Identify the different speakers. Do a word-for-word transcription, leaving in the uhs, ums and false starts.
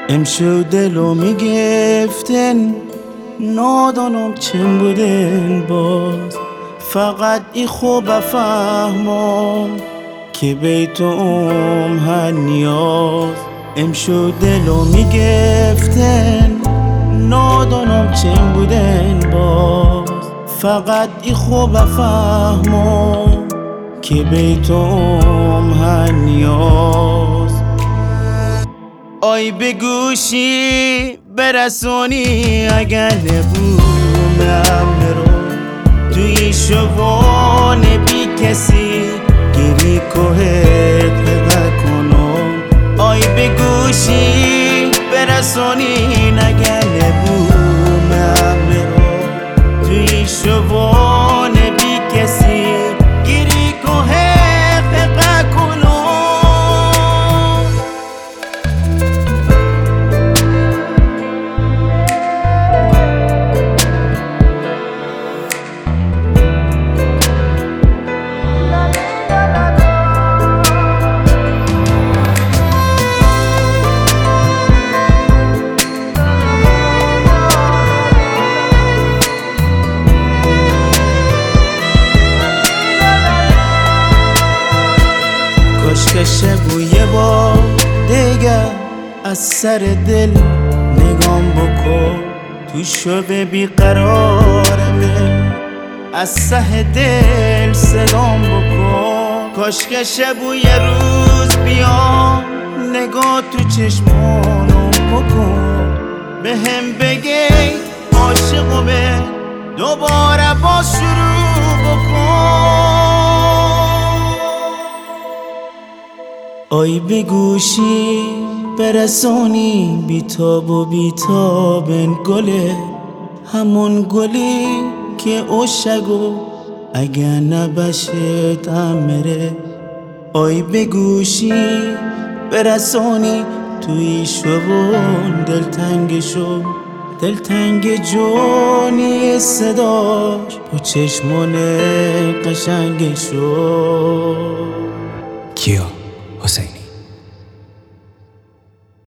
Speaker 1: امشو دلو میگفتن نادانم چیم بودن باز فقط ای خوب فهمم که بیتم هر نیاز امشو دلو میگفتن نادانم چیم بودن باز فقط ای خوب فهمم که بیتم هر نیاز آی به گوشی برسونی اگر نبومم رو توی شوان بی کسی گری کوهت بگه کنم آی به گوشی برسونی اگر نبومم رو توی شوان بی کسی گری کوهت بگه کنم کشکش بوی با دیگر از سر دل نگام بکن تو شب بیقرارمه از سه دل صدام بکن کشکش بوی روز بیام نگاه تو چشمانم بکن به هم بگی عاشقمه دوباره با شروع بکن آی به گوشی برسونی بیتاب و بیتابن گله همون گلی که اوشگو اگر نبشه تمره آی به گوشی برسونی توی شبون دلتنگ شو دلتنگ جونی صداش با چشمون قشنگ شو
Speaker 2: کیا